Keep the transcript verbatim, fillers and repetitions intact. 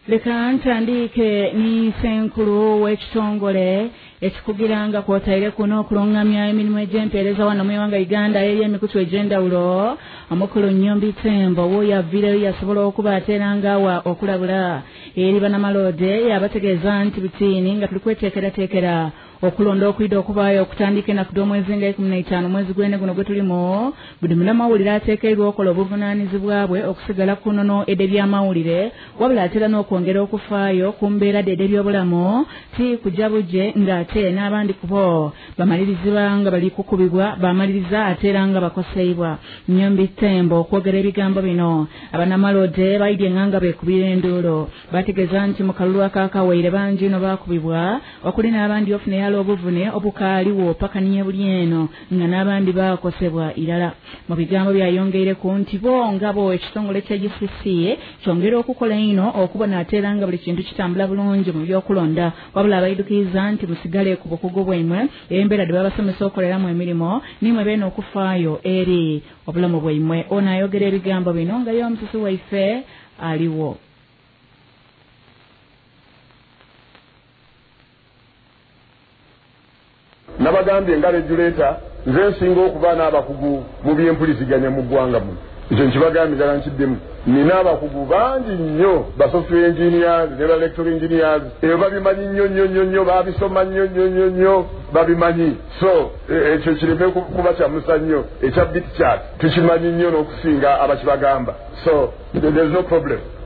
leka ntandike ni senkulu w'ekitongole ekikugiranga kwotaire kuno okulongamya emirimu egy'empeereza wano mu ggwanga Uganda eri emikutu egy'enjawulo omukulu Nnyombi Tembo wo yaviirayo yasobola okuba ateeranga wa okulabula eri bannamaloode yabategeeza nti bitiini nga tuli kweteekerateekera okulonda okwida okubaayo okutandika ennaku z'omwezi nga ikumi na itaano omwezi gw'ene guno gwe tulimu buli munnamawulire ateekeddwa okola obuvunaanyizibwa bwe okusigala ku nnono edde by'amawulire wabula atera n'okwongera okufaayo ku mbeera dedde by'obulamu ti kujja bujje ng'ate n'abandi ku bo bamalirizibwa nga bali kukubibwa bamaliriza ate era nga bakoseibwa. Nnyombi Tembo okwogera ebigambo bino abannamaloode bayidye nga beekubira enduulo bategeeza nti mu kalulu akaakawaire bangi no baakubibwa okuli n'abandi ofuna yala obuvune obukaaliwo paka niye buli eno nga n'abandi baakosebwa irala. Mu bigambo byayongereku nti bo nga bo ekitongole kya G C C kyongera okukola ino okubona ate era nga buli kintu kitambula bulungi mu by'okulonda wabula abaidukiriza nti musigale ku bukugu bwammwe embeera gye babasomesa okoleramu emirimu nimwe beena okufaayo eri obulamu bwammwe. Ono ayogera ebigambo bino nga y'omusisi waife aliwo. Nabagambye nga regulator nze nsinga okuba n'abakugu mu by'empuliziganya mu ggwanga muno. Ekyo nkibagambye ddala nkiddemu. Nina abakugu bangi nnyo ba software engineers ne ba electrical engineers ebyo babimanyi nnyo nnyo nnyo nnyo babisoma nnyo nnyo nnyo nnyo babimanyi. So ekyo kireme kuba kyamusa nnyo ekya bit chat tukimanyi nnyo n'okusinga abakibagamba. So there is no problem.